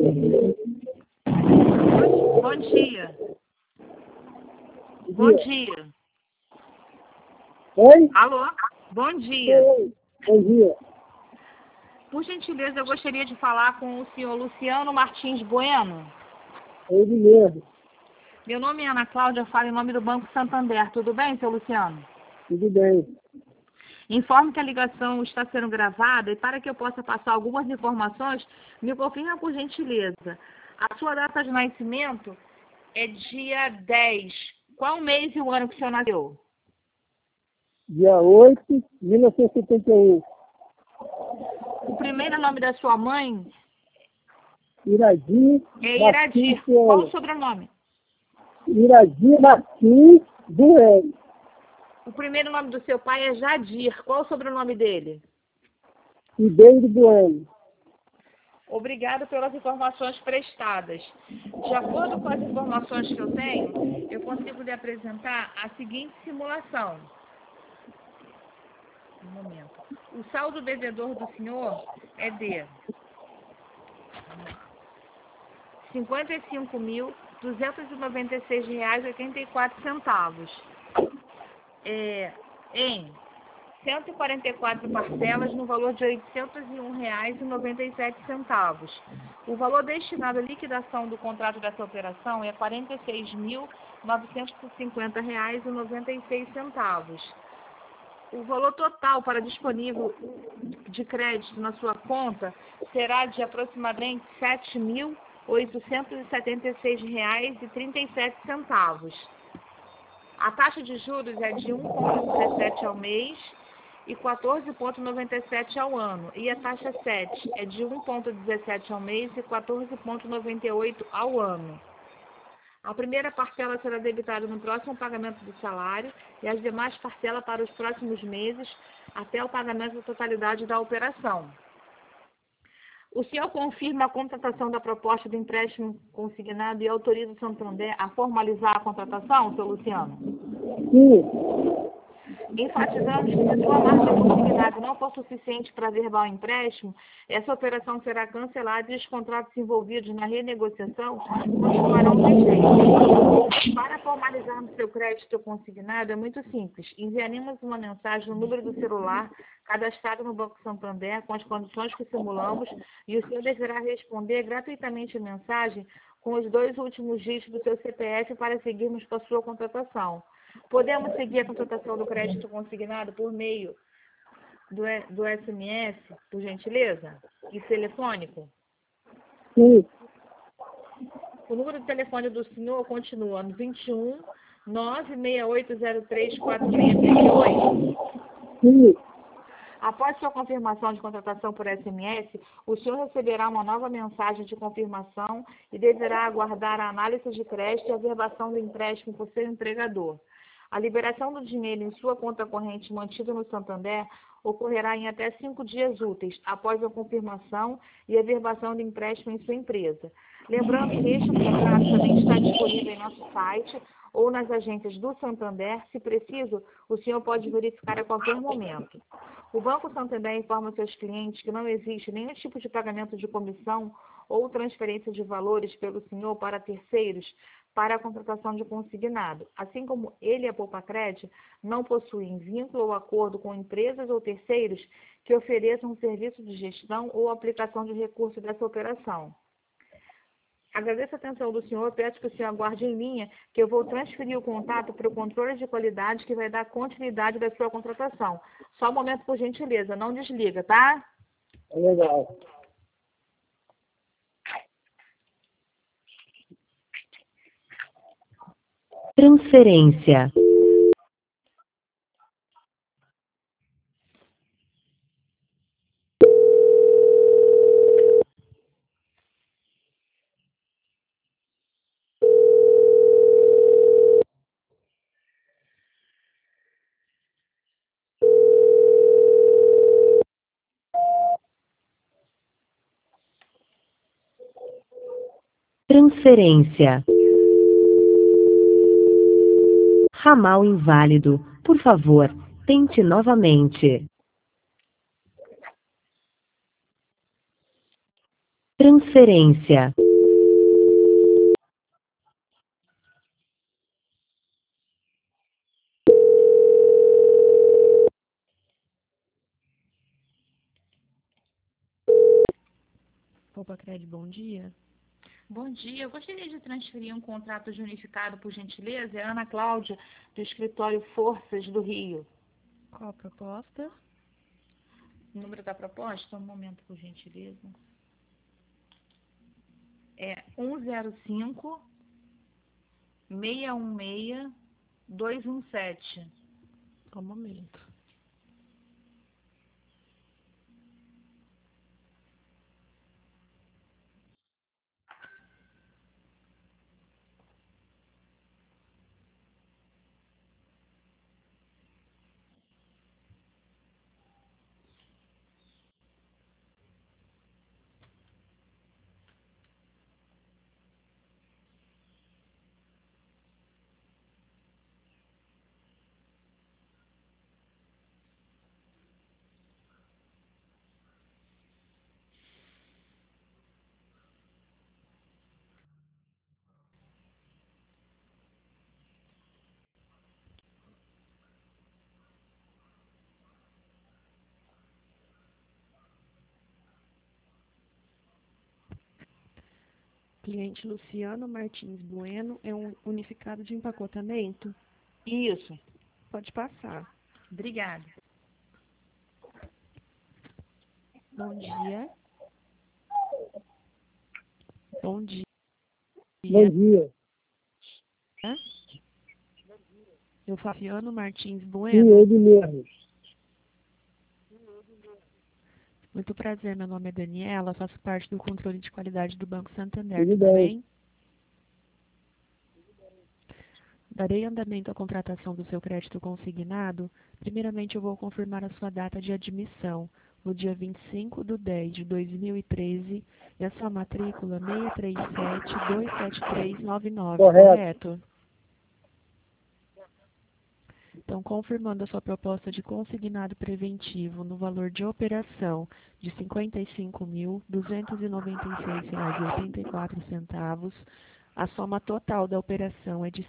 Bom dia. Bom dia. Oi? Alô? Bom dia. Oi. Bom dia. Por gentileza, eu gostaria de falar com o senhor Luciano Martins Bueno. Ele mesmo. Meu nome é Ana Cláudia, eu falo em nome do Banco Santander. Tudo bem, seu Luciano? Tudo bem. Informe que a ligação está sendo gravada e para que eu possa passar algumas informações, me confirma por gentileza. A sua data de nascimento é dia 10. Qual o mês e o ano que o senhor nasceu? Dia 8 de 1971. O primeiro nome da sua mãe Iradir é Martins Iradir. Qual o Bueno. sobrenome? Iradir Martins Bueno. O primeiro nome do seu pai é Jadir. Qual o sobrenome dele? Ribeiro Bueno. Obrigado pelas informações prestadas. De acordo com as informações que eu tenho, eu consigo lhe apresentar a seguinte simulação. Um momento. O saldo devedor do senhor é de R$ 55.296,84. Em 144 parcelas no valor de R$ 801,97. O valor destinado à liquidação do contrato dessa operação é R$ 46.950,96. O valor total para disponível de crédito na sua conta será de aproximadamente R$ 7.876,37. A taxa de juros é de 1,17 ao mês e 14,97 ao ano. E a taxa 7 é de 1,17 ao mês e 14,98 ao ano. A primeira parcela será debitada no próximo pagamento do salário e as demais parcelas para os próximos meses até o pagamento da totalidade da operação. O senhor confirma a contratação da proposta do empréstimo consignado e autoriza o Santander a formalizar a contratação, seu Luciano? Sim. Enfatizamos que se sua marca consignada não for suficiente para averbar o empréstimo, essa operação será cancelada e os contratos envolvidos na renegociação continuarão vigentes. Para formalizarmos seu crédito consignado é muito simples. Enviaremos uma mensagem no número do celular cadastrado no Banco Santander com as condições que simulamos e o senhor deverá responder gratuitamente a mensagem com os 2 últimos dígitos do seu CPF para seguirmos com a sua contratação. Podemos seguir a contratação do crédito consignado por meio do SMS, por gentileza? E telefônico? Sim. O número de telefone do senhor continua no 21 96803 4638. Sim. Após sua confirmação de contratação por SMS, o senhor receberá uma nova mensagem de confirmação e deverá aguardar a análise de crédito e a averbação do empréstimo por seu empregador. A liberação do dinheiro em sua conta corrente mantida no Santander ocorrerá em até 5 dias úteis após a confirmação e a averbação do empréstimo em sua empresa. Lembrando que este contrato também está disponível em nosso site ou nas agências do Santander. Se preciso, o senhor pode verificar a qualquer momento. O Banco Santander informa seus clientes que não existe nenhum tipo de pagamento de comissão ou transferência de valores pelo senhor para terceiros para a contratação de consignado. Assim como ele e a Poupacred não possuem vínculo ou acordo com empresas ou terceiros que ofereçam um serviço de gestão ou aplicação de recursos dessa operação. Agradeço a atenção do senhor, peço que o senhor aguarde em linha, que eu vou transferir o contato para o controle de qualidade que vai dar continuidade da sua contratação. Só um momento, por gentileza, não desliga, tá? É legal. Transferência. Transferência. Ramal inválido. Por favor, tente novamente. Transferência. Copacred, bom dia. Bom dia, eu gostaria de transferir um contrato de unificado, por gentileza. É Ana Cláudia, do escritório Forças do Rio. Qual a proposta? O número da proposta? Um momento, por gentileza. É 105 616 217. Só um momento. Cliente Luciano Martins Bueno é um unificado de empacotamento? Isso, Pode passar. obrigada. Bom dia. Bom dia. Bom dia. Eu falo Luciano Martins Sim, Bueno. ele mesmo. Muito prazer, meu nome é Daniela, faço parte do controle de qualidade do Banco Santander, Tudo tudo bem. bem? Darei andamento à contratação do seu crédito consignado. Primeiramente, eu vou confirmar a sua data de admissão, no dia 25/10/2013, e a sua matrícula 637-27399, Correto. correto? Então, confirmando a sua proposta de consignado preventivo no valor de operação de R$ 55.296,84, a soma total da operação é de R$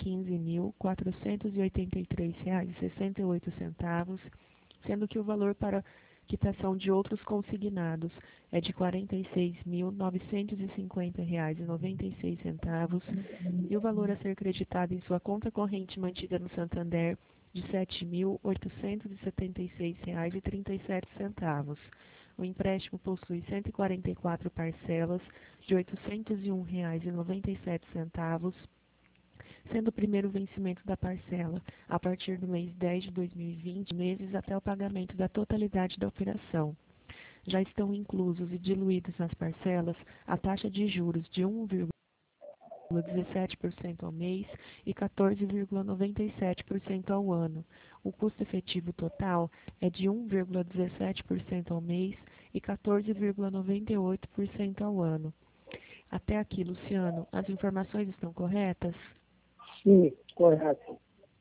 115.483,68, sendo que o valor para quitação de outros consignados é de R$ 46.950,96 e o valor a ser creditado em sua conta corrente mantida no Santander de R$ 7.876,37. O empréstimo possui 144 parcelas de R$ 801,97, sendo o primeiro vencimento da parcela a partir do mês 10 de 2020, meses até o pagamento da totalidade da operação. Já estão inclusos e diluídos nas parcelas a taxa de juros de 1,17% ao mês e 14,97% ao ano. O custo efetivo total é de 1,17% ao mês e 14,98% ao ano. Até aqui, Luciano, as informações estão corretas? Sim, correto.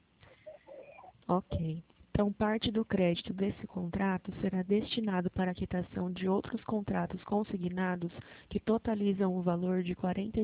Ok. Então, parte do crédito desse contrato será destinado para a quitação de outros contratos consignados que totalizam o valor de R$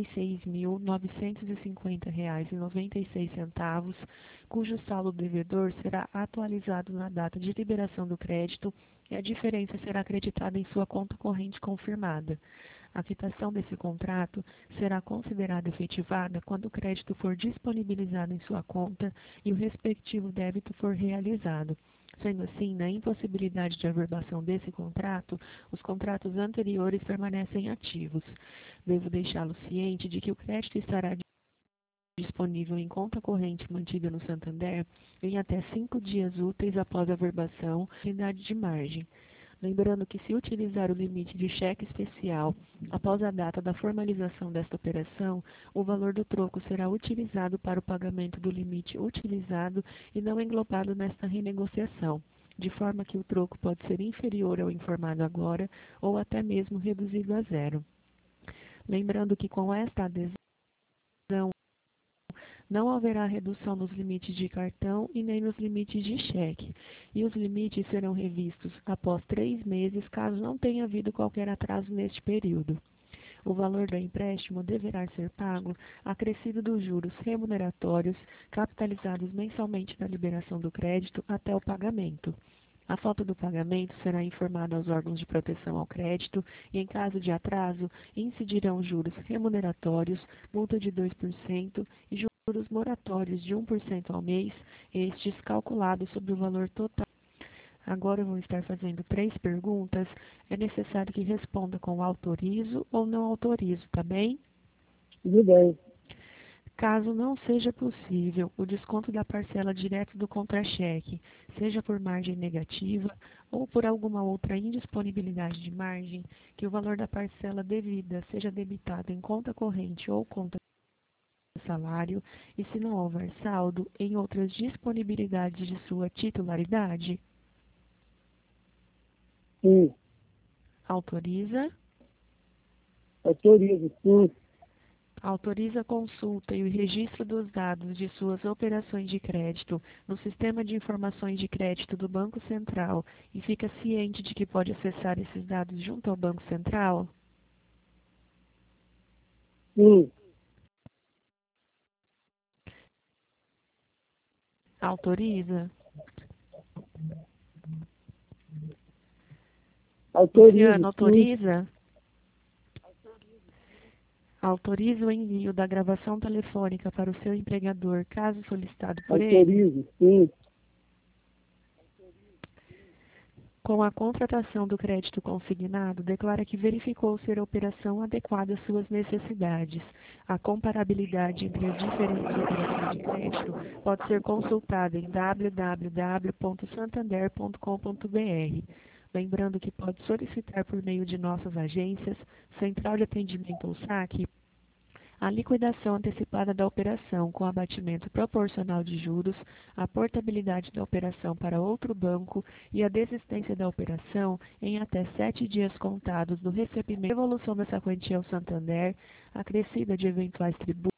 46.950,96, cujo saldo devedor será atualizado na data de liberação do crédito e a diferença será acreditada em sua conta corrente confirmada. A quitação desse contrato será considerada efetivada quando o crédito for disponibilizado em sua conta e o respectivo débito for realizado. Sendo assim, na impossibilidade de averbação desse contrato, os contratos anteriores permanecem ativos. Devo deixá-lo ciente de que o crédito estará disponível em conta corrente mantida no Santander em até 5 dias úteis após a averbação, unidade de margem. Lembrando que, se utilizar o limite de cheque especial após a data da formalização desta operação, o valor do troco será utilizado para o pagamento do limite utilizado e não englobado nesta renegociação, de forma que o troco pode ser inferior ao informado agora ou até mesmo reduzido a zero. Lembrando que, com esta adesão, não haverá redução nos limites de cartão e nem nos limites de cheque, e os limites serão revistos após 3 meses, caso não tenha havido qualquer atraso neste período. O valor do empréstimo deverá ser pago acrescido dos juros remuneratórios capitalizados mensalmente na liberação do crédito até o pagamento. A falta do pagamento será informada aos órgãos de proteção ao crédito e, em caso de atraso, incidirão juros remuneratórios, multa de 2% e juros moratórios de 1% ao mês, estes calculados sobre o valor total. Agora eu vou estar fazendo 3 perguntas. É necessário que responda com autorizo ou não autorizo, tá bem? Tudo bem. Caso não seja possível o desconto da parcela direto do contra-cheque, seja por margem negativa ou por alguma outra indisponibilidade de margem, que o valor da parcela devida seja debitado em conta corrente ou conta salário, e se não houver saldo, em outras disponibilidades de sua titularidade, Sim. autoriza. Autorizo. Sim. Autoriza a consulta e o registro dos dados de suas operações de crédito no Sistema de Informações de Crédito do Banco Central e fica ciente de que pode acessar esses dados junto ao Banco Central? Sim. Autoriza? Autorizo. Luciano, Sim. autoriza? Autoriza o envio da gravação telefônica para o seu empregador, caso solicitado por ele? Autorizo. Sim. Com a contratação do crédito consignado, declara que verificou ser a operação adequada às suas necessidades. A comparabilidade entre as diferentes operações de crédito pode ser consultada em www.santander.com.br. Lembrando que pode solicitar por meio de nossas agências, Central de Atendimento ou SAC, a liquidação antecipada da operação com abatimento proporcional de juros, a portabilidade da operação para outro banco e a desistência da operação em até 7 dias contados do recebimento e devolução dessa quantia ao Santander, acrescida de eventuais tributos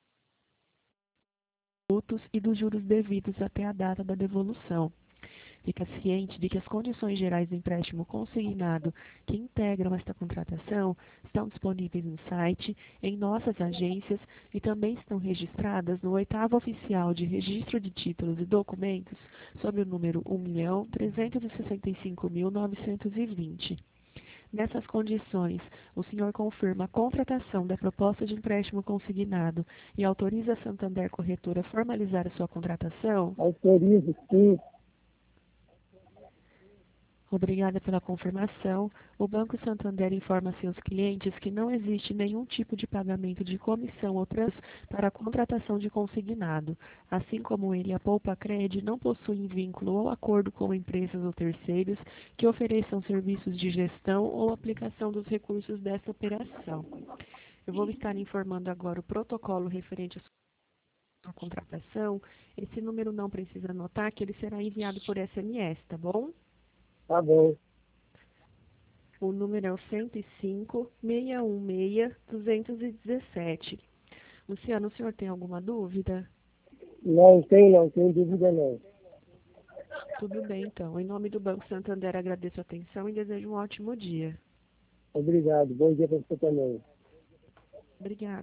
e dos juros devidos até a data da devolução. Fica ciente de que as condições gerais do empréstimo consignado que integram esta contratação estão disponíveis no site, em nossas agências e também estão registradas no 8º Oficial de Registro de Títulos e Documentos, sob o número 1.365.920. Nessas condições, o senhor confirma a contratação da proposta de empréstimo consignado e autoriza a Santander Corretora a formalizar a sua contratação? Autorizo. Sim. Obrigada pela confirmação. O Banco Santander informa a seus clientes que não existe nenhum tipo de pagamento de comissão ou trânsito para a contratação de consignado. Assim como ele, a Poupa-Cred não possui vínculo ou acordo com empresas ou terceiros que ofereçam serviços de gestão ou aplicação dos recursos desta operação. Eu vou estar informando agora o protocolo referente à sua contratação. Esse número não precisa anotar, que ele será enviado por SMS, tá bom? Tá bom. O número é o 105-616-217. Luciano, o senhor tem alguma dúvida? Não tenho dúvida não. Tudo bem, então. Em nome do Banco Santander, agradeço a atenção e desejo um ótimo dia. Obrigado. Bom dia para você também. Obrigada.